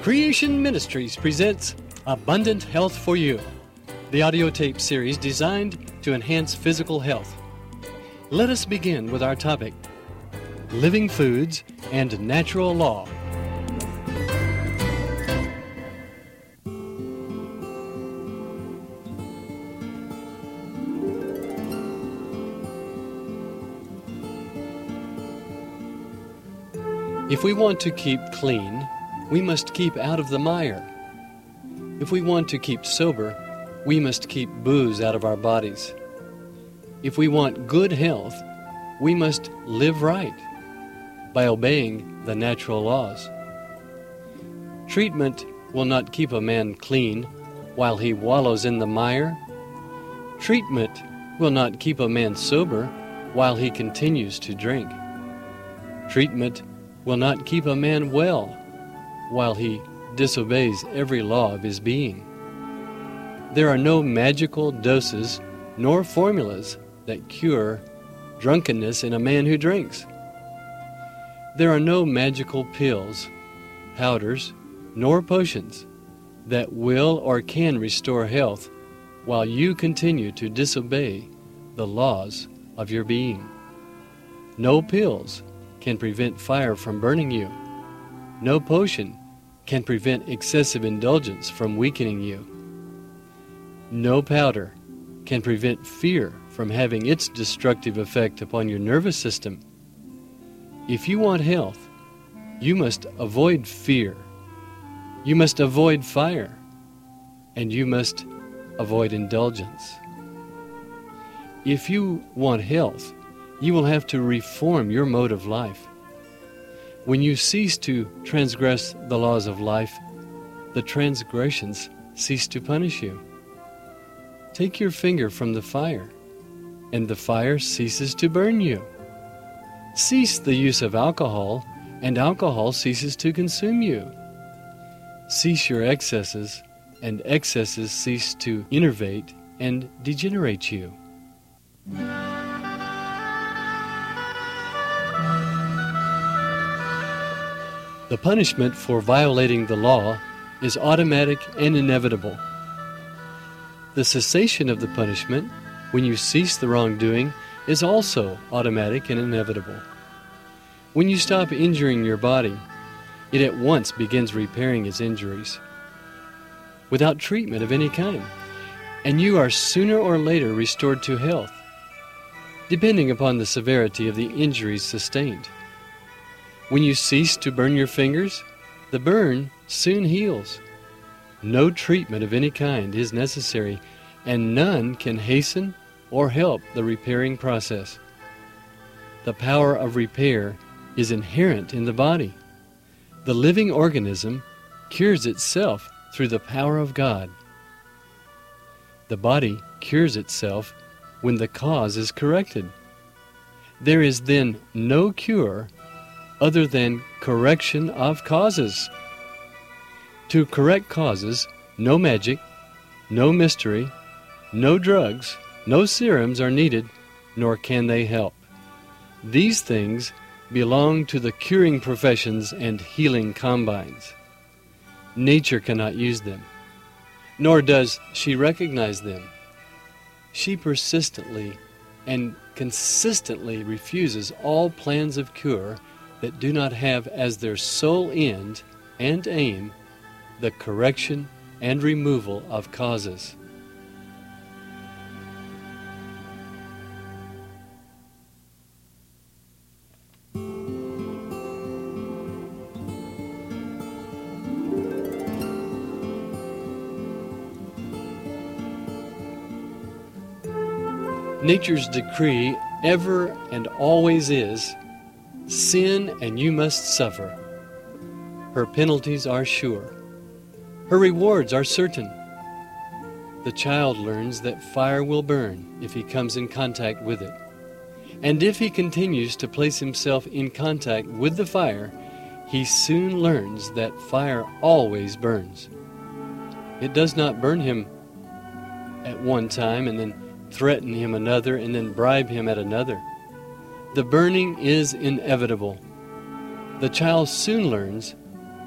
Creation Ministries presents Abundant Health for You, the audio tape series designed to enhance physical health. Let us begin with our topic, Living Foods and Natural Law. If we want to keep clean, we must keep out of the mire. If we want to keep sober, we must keep booze out of our bodies. If we want good health, we must live right by obeying the natural laws. Treatment will not keep a man clean while he wallows in the mire. Treatment will not keep a man sober while he continues to drink. Treatment will not keep a man well while he disobeys every law of his being. There are no magical doses nor formulas that cure drunkenness in a man who drinks. There are no magical pills, powders, nor potions that will or can restore health while you continue to disobey the laws of your being. No pills can prevent fire from burning you. No potion can prevent excessive indulgence from weakening you. No powder can prevent fear from having its destructive effect upon your nervous system. If you want health, you must avoid fear. You must avoid fire. And you must avoid indulgence. If you want health, you will have to reform your mode of life. When you cease to transgress the laws of life, the transgressions cease to punish you. Take your finger from the fire, and the fire ceases to burn you. Cease the use of alcohol, and alcohol ceases to consume you. Cease your excesses, and excesses cease to enervate and degenerate you. The punishment for violating the law is automatic and inevitable. The cessation of the punishment, when you cease the wrongdoing, is also automatic and inevitable. When you stop injuring your body, it at once begins repairing its injuries without treatment of any kind, and you are sooner or later restored to health, depending upon the severity of the injuries sustained. When you cease to burn your fingers, the burn soon heals. No treatment of any kind is necessary, and none can hasten or help the repairing process. The power of repair is inherent in the body. The living organism cures itself through the power of God. The body cures itself when the cause is corrected. There is then no cure other than correction of causes. To correct causes, no magic, no mystery, no drugs, no serums are needed, nor can they help. These things belong to the curing professions and healing combines. Nature cannot use them, nor does she recognize them. She persistently and consistently refuses all plans of cure that do not have as their sole end and aim the correction and removal of causes. Nature's decree ever and always is, sin and you must suffer. Her penalties are sure. Her rewards are certain. The child learns that fire will burn if he comes in contact with it. And if he continues to place himself in contact with the fire, he soon learns that fire always burns. It does not burn him at one time and then threaten him another and then bribe him at another. The burning is inevitable. The child soon learns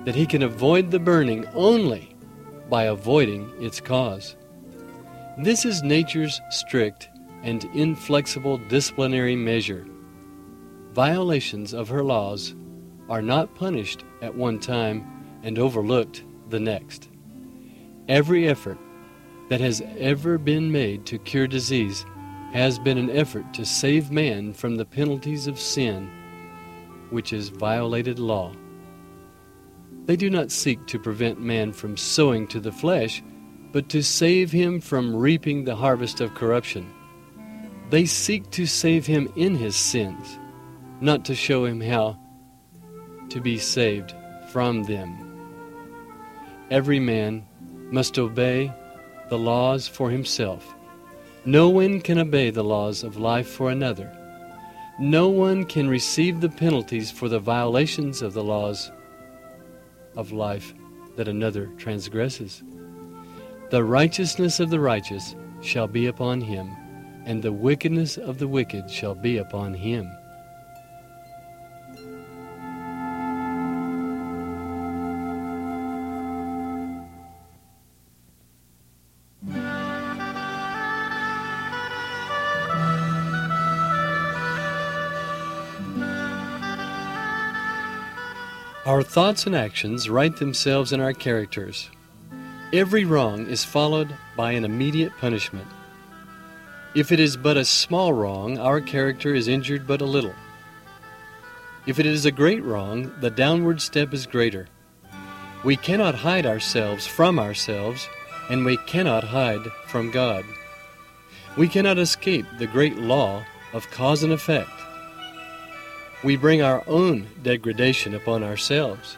that he can avoid the burning only by avoiding its cause. This is nature's strict and inflexible disciplinary measure. Violations of her laws are not punished at one time and overlooked the next. Every effort that has ever been made to cure disease has been an effort to save man from the penalties of sin, which is violated law. They do not seek to prevent man from sowing to the flesh, but to save him from reaping the harvest of corruption. They seek to save him in his sins, not to show him how to be saved from them. Every man must obey the laws for himself. No one can obey the laws of life for another. No one can receive the penalties for the violations of the laws of life that another transgresses. The righteousness of the righteous shall be upon him, and the wickedness of the wicked shall be upon him. Our thoughts and actions write themselves in our characters. Every wrong is followed by an immediate punishment. If it is but a small wrong, our character is injured but a little. If it is a great wrong, the downward step is greater. We cannot hide ourselves from ourselves, and we cannot hide from God. We cannot escape the great law of cause and effect. We bring our own degradation upon ourselves.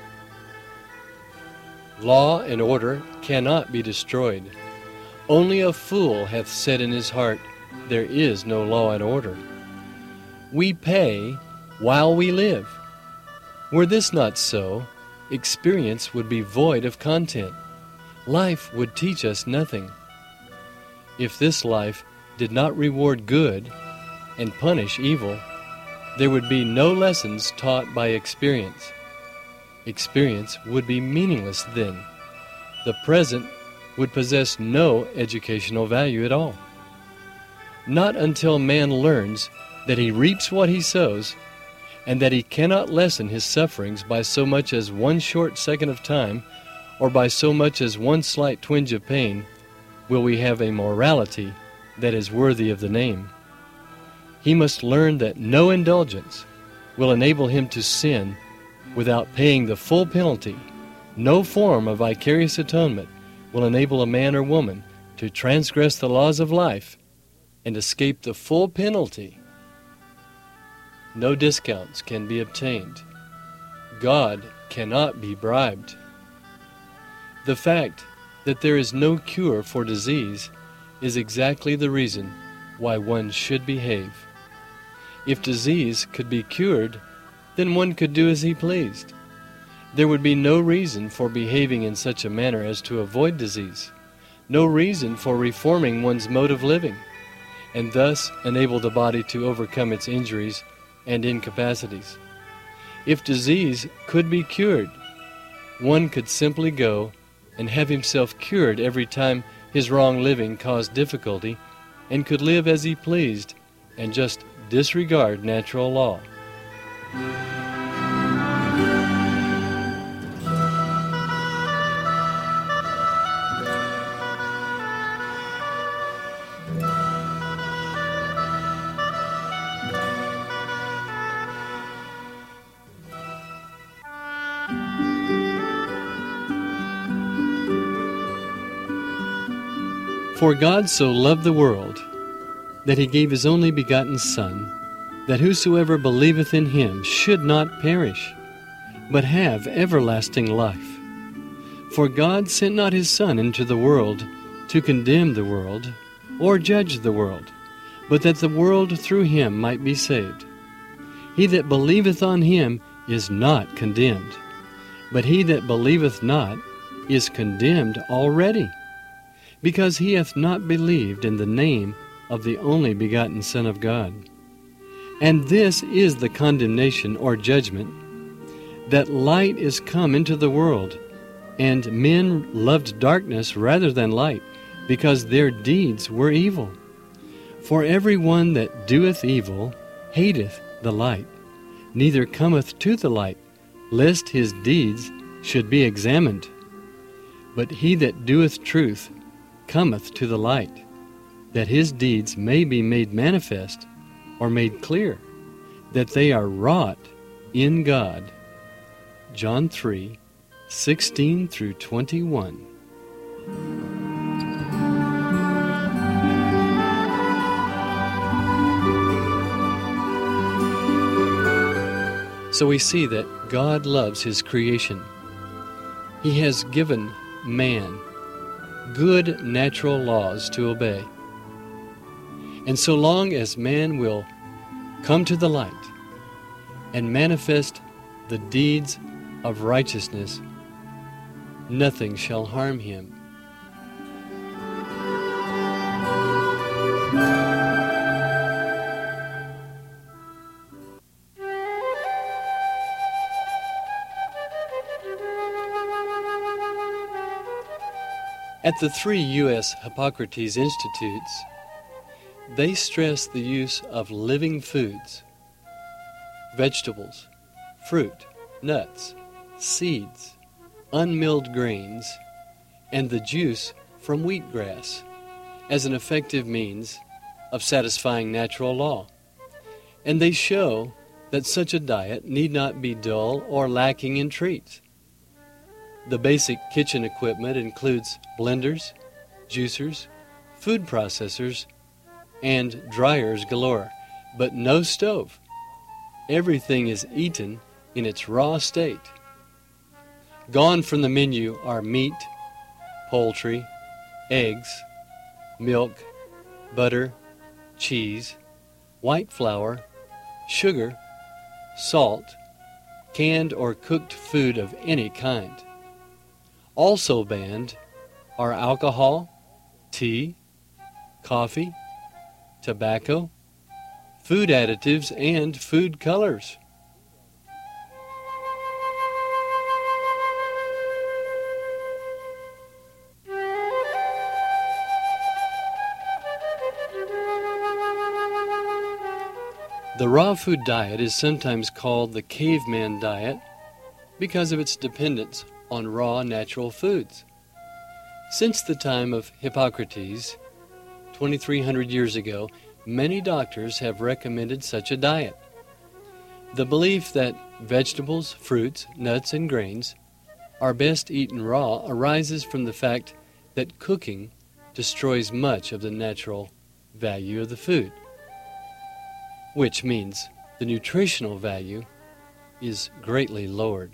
Law and order cannot be destroyed. Only a fool hath said in his heart, there is no law and order. We pay while we live. Were this not so, experience would be void of content. Life would teach us nothing. If this life did not reward good and punish evil, there would be no lessons taught by experience. Experience would be meaningless then. The present would possess no educational value at all. Not until man learns that he reaps what he sows, and that he cannot lessen his sufferings by so much as one short second of time, or by so much as one slight twinge of pain, will we have a morality that is worthy of the name. He must learn that no indulgence will enable him to sin without paying the full penalty. No form of vicarious atonement will enable a man or woman to transgress the laws of life and escape the full penalty. No discounts can be obtained. God cannot be bribed. The fact that there is no cure for disease is exactly the reason why one should behave. If disease could be cured, then one could do as he pleased. There would be no reason for behaving in such a manner as to avoid disease, no reason for reforming one's mode of living, and thus enable the body to overcome its injuries and incapacities. If disease could be cured, one could simply go and have himself cured every time his wrong living caused difficulty, and could live as he pleased and just disregard natural law. For God so loved the world, that he gave his only begotten Son, that whosoever believeth in him should not perish, but have everlasting life. For God sent not his Son into the world to condemn the world, or judge the world, but that the world through him might be saved. He that believeth on him is not condemned, but he that believeth not is condemned already, because he hath not believed in the name of the only begotten Son of God. And this is the condemnation or judgment, that light is come into the world, and men loved darkness rather than light, because their deeds were evil. For every one that doeth evil hateth the light, neither cometh to the light, lest his deeds should be examined. But he that doeth truth cometh to the light, that his deeds may be made manifest, or made clear, that they are wrought in God. John 3:16 through 21. So we see that God loves His creation. He has given man good natural laws to obey. And so long as man will come to the light and manifest the deeds of righteousness, nothing shall harm him. At the 3 U.S. Hippocrates Institutes, they stress the use of living foods, vegetables, fruit, nuts, seeds, unmilled grains, and the juice from wheatgrass as an effective means of satisfying natural law. And they show that such a diet need not be dull or lacking in treats. The basic kitchen equipment includes blenders, juicers, food processors, and dryers galore, but no stove. Everything is eaten in its raw state. Gone from the menu are meat, poultry, eggs, milk, butter, cheese, white flour, sugar, salt, canned or cooked food of any kind. Also banned are alcohol, tea, coffee, tobacco, food additives, and food colors. The raw food diet is sometimes called the caveman diet because of its dependence on raw natural foods. Since the time of Hippocrates, 2,300 years ago, many doctors have recommended such a diet. The belief that vegetables, fruits, nuts, and grains are best eaten raw arises from the fact that cooking destroys much of the natural value of the food, which means the nutritional value is greatly lowered.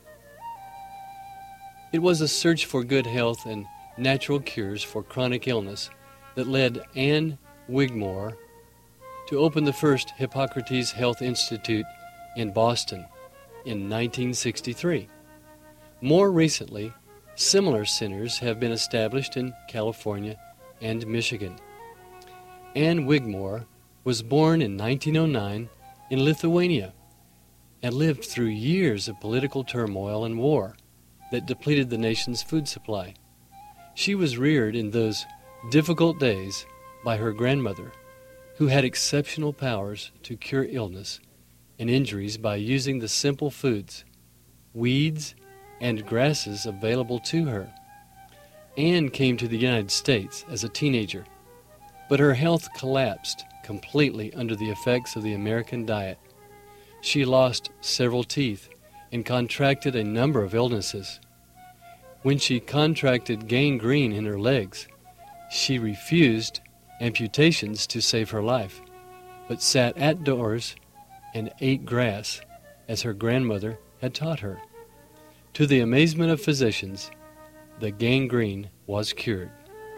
It was a search for good health and natural cures for chronic illness that led Anne Wigmore to open the first Hippocrates Health Institute in Boston in 1963. More recently, similar centers have been established in California and Michigan. Anne Wigmore was born in 1909 in Lithuania and lived through years of political turmoil and war that depleted the nation's food supply. She was reared in those difficult days by her grandmother, who had exceptional powers to cure illness and injuries by using the simple foods, weeds, and grasses available to her. Anne came to the United States as a teenager, but her health collapsed completely under the effects of the American diet. She lost several teeth and contracted a number of illnesses. When she contracted gangrene in her legs, she refused amputations to save her life, but sat at doors and ate grass as her grandmother had taught her. To the amazement of physicians, the gangrene was cured.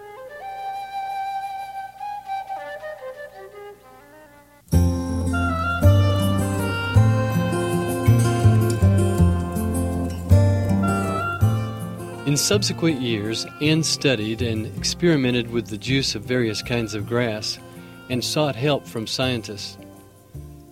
In subsequent years, Anne studied and experimented with the juice of various kinds of grass and sought help from scientists.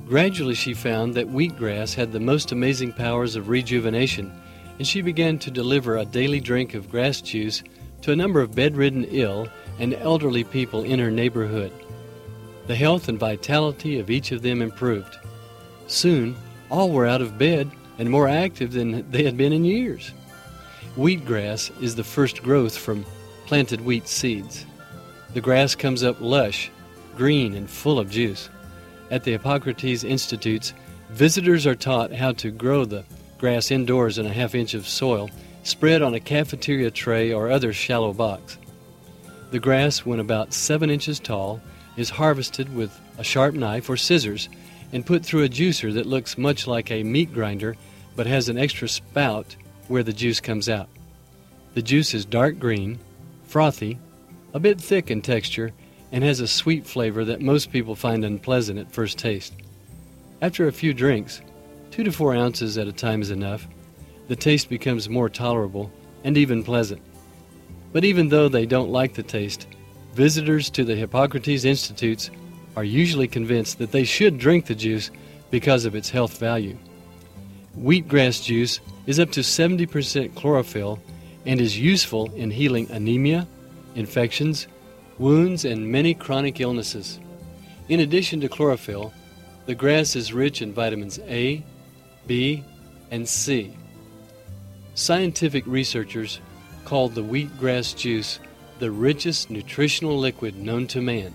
Gradually she found that wheatgrass had the most amazing powers of rejuvenation, and she began to deliver a daily drink of grass juice to a number of bedridden, ill, and elderly people in her neighborhood. The health and vitality of each of them improved. Soon, all were out of bed and more active than they had been in years. Wheatgrass is the first growth from planted wheat seeds. The grass comes up lush, green, and full of juice. At the Hippocrates Institutes, visitors are taught how to grow the grass indoors in a half-inch of soil spread on a cafeteria tray or other shallow box. The grass, when about 7 inches tall, is harvested with a sharp knife or scissors and put through a juicer that looks much like a meat grinder but has an extra spout where the juice comes out. The juice is dark green, frothy, a bit thick in texture, and has a sweet flavor that most people find unpleasant at first taste. After a few drinks, 2 to 4 ounces at a time is enough, the taste becomes more tolerable and even pleasant. But even though they don't like the taste, visitors to the Hippocrates Institutes are usually convinced that they should drink the juice because of its health value. Wheatgrass juice is up to 70% chlorophyll and is useful in healing anemia, infections, wounds, and many chronic illnesses. In addition to chlorophyll, the grass is rich in vitamins A, B, and C. Scientific researchers called the wheatgrass juice the richest nutritional liquid known to man.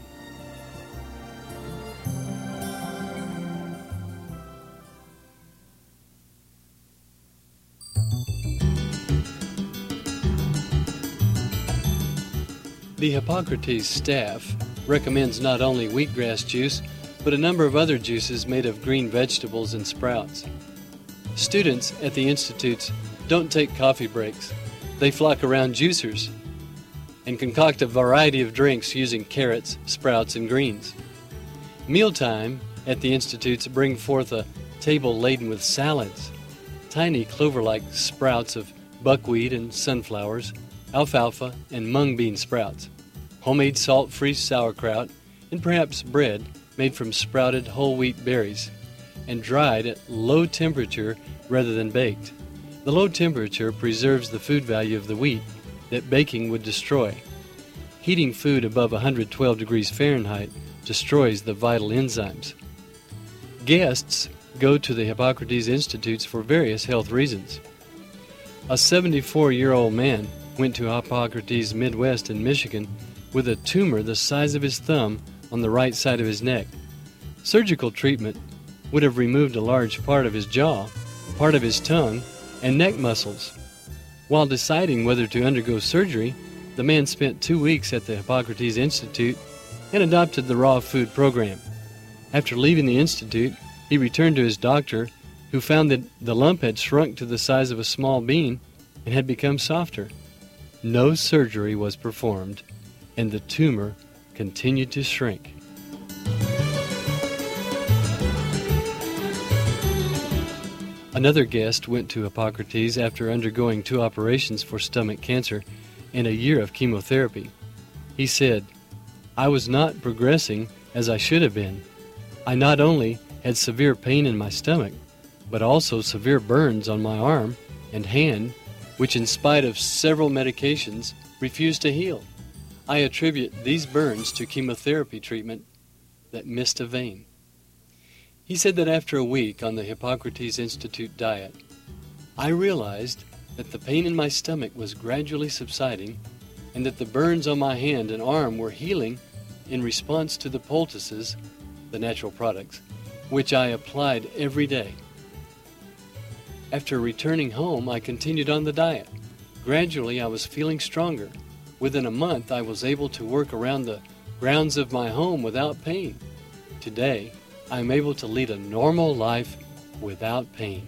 The Hippocrates staff recommends not only wheatgrass juice, but a number of other juices made of green vegetables and sprouts. Students at the institutes don't take coffee breaks. They flock around juicers and concoct a variety of drinks using carrots, sprouts, and greens. Mealtime at the institutes bring forth a table laden with salads, tiny clover-like sprouts of buckwheat and sunflowers, alfalfa, and mung bean sprouts, homemade salt-free sauerkraut, and perhaps bread made from sprouted whole wheat berries and dried at low temperature rather than baked. The low temperature preserves the food value of the wheat that baking would destroy. Heating food above 112 degrees Fahrenheit destroys the vital enzymes. Guests go to the Hippocrates Institutes for various health reasons. A 74-year-old man went to Hippocrates Midwest in Michigan with a tumor the size of his thumb on the right side of his neck. Surgical treatment would have removed a large part of his jaw, part of his tongue, and neck muscles. While deciding whether to undergo surgery, the man spent 2 weeks at the Hippocrates Institute and adopted the raw food program. After leaving the institute, he returned to his doctor, who found that the lump had shrunk to the size of a small bean and had become softer. No surgery was performed, and the tumor continued to shrink. Another guest went to Hippocrates after undergoing 2 operations for stomach cancer and a year of chemotherapy. He said, "I was not progressing as I should have been. I not only had severe pain in my stomach, but also severe burns on my arm and hand, which in spite of several medications refused to heal. I attribute these burns to chemotherapy treatment that missed a vein." He said that after a week on the Hippocrates Institute diet, "I realized that the pain in my stomach was gradually subsiding and that the burns on my hand and arm were healing in response to the poultices, the natural products, which I applied every day. After returning home, I continued on the diet. Gradually, I was feeling stronger. Within a month, I was able to work around the grounds of my home without pain. Today, I am able to lead a normal life without pain."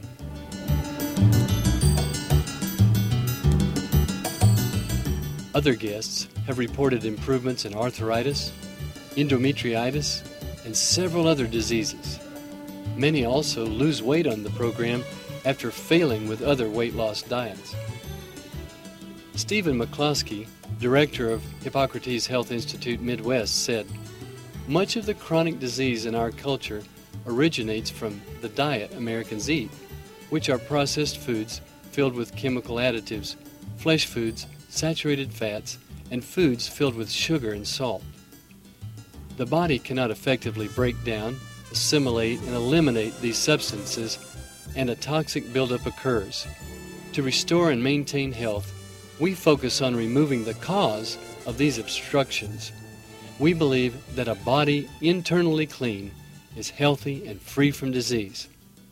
Other guests have reported improvements in arthritis, endometritis, and several other diseases. Many also lose weight on the program after failing with other weight loss diets. Stephen McCloskey, director of Hippocrates Health Institute Midwest, said, "Much of the chronic disease in our culture originates from the diet Americans eat, which are processed foods filled with chemical additives, flesh foods, saturated fats, and foods filled with sugar and salt. The body cannot effectively break down, assimilate, and eliminate these substances, and a toxic buildup occurs. To restore and maintain health, we focus on removing the cause of these obstructions. We believe that a body internally clean is healthy and free from disease.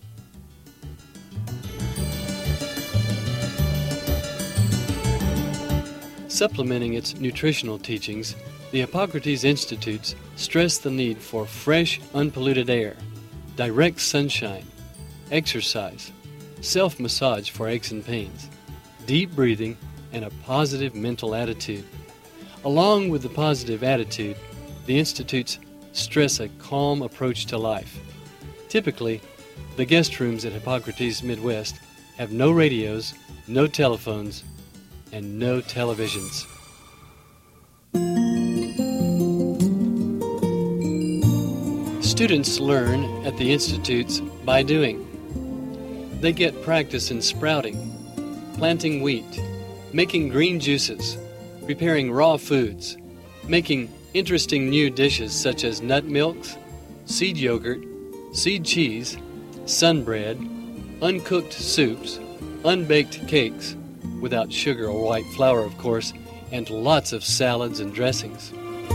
Supplementing its nutritional teachings, the Hippocrates Institutes stress the need for fresh, unpolluted air, direct sunshine, exercise, self-massage for aches and pains, deep breathing, and a positive mental attitude. Along with the positive attitude, the Institutes stress a calm approach to life. Typically, the guest rooms at Hippocrates Midwest have no radios, no telephones, and no televisions. Students learn at the Institutes by doing. They get practice in sprouting, planting wheat, making green juices, preparing raw foods, making interesting new dishes such as nut milks, seed yogurt, seed cheese, sun bread, uncooked soups, unbaked cakes, without sugar or white flour, of course, and lots of salads and dressings.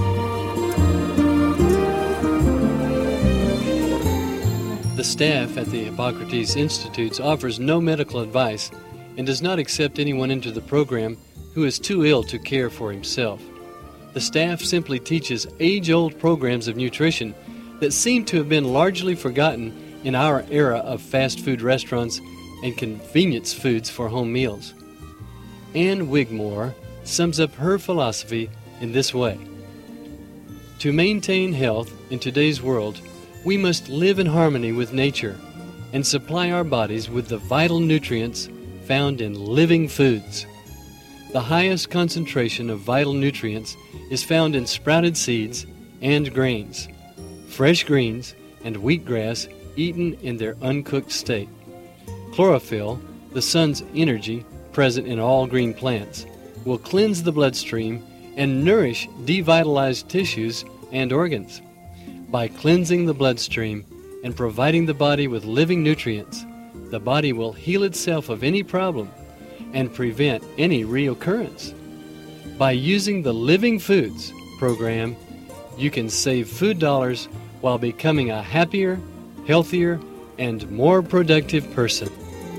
The staff at the Hippocrates Institutes offers no medical advice and does not accept anyone into the program who is too ill to care for himself. The staff simply teaches age-old programs of nutrition that seem to have been largely forgotten in our era of fast food restaurants and convenience foods for home meals. Anne Wigmore sums up her philosophy in this way. To maintain health in today's world, we must live in harmony with nature and supply our bodies with the vital nutrients found in living foods. The highest concentration of vital nutrients is found in sprouted seeds and grains, fresh greens, and wheatgrass eaten in their uncooked state. Chlorophyll, the sun's energy present in all green plants, will cleanse the bloodstream and nourish devitalized tissues and organs. By cleansing the bloodstream and providing the body with living nutrients, the body will heal itself of any problem and prevent any reoccurrence. By using the Living Foods program, you can save food dollars while becoming a happier, healthier, and more productive person.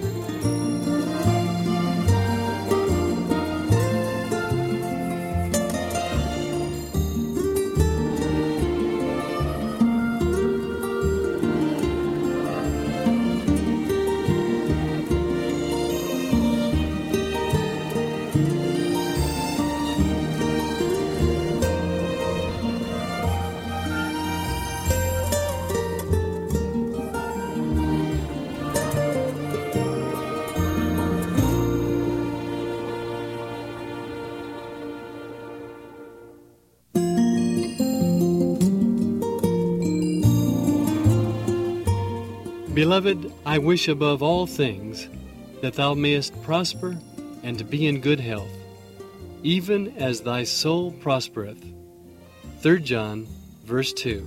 Beloved, I wish above all things that thou mayest prosper and be in good health, even as thy soul prospereth. 3 John, verse 2.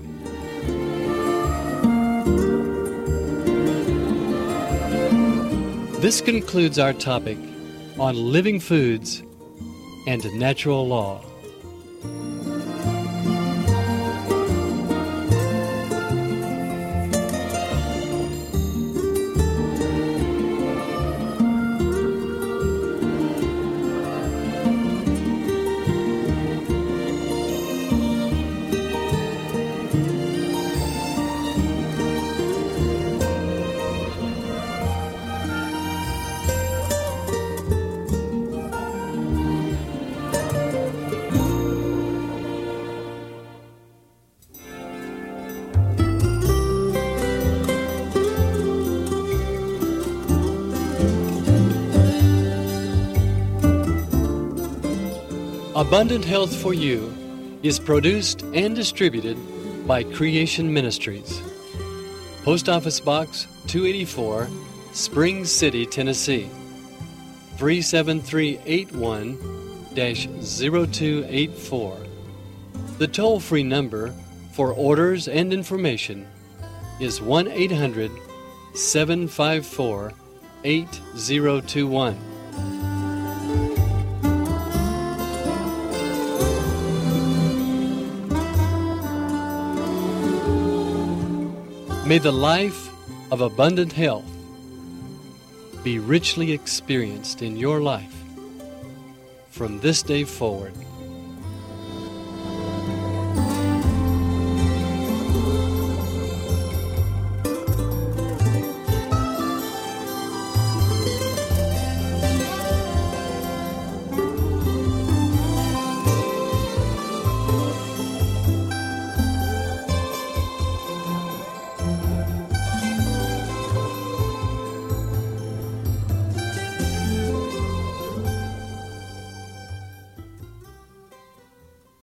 This concludes our topic on living foods and natural law. Abundant Health for You is produced and distributed by Creation Ministries. Post Office Box 284, Spring City, Tennessee 37381-0284. The toll-free number for orders and information is 1-800-754-8021. May the life of abundant health be richly experienced in your life from this day forward.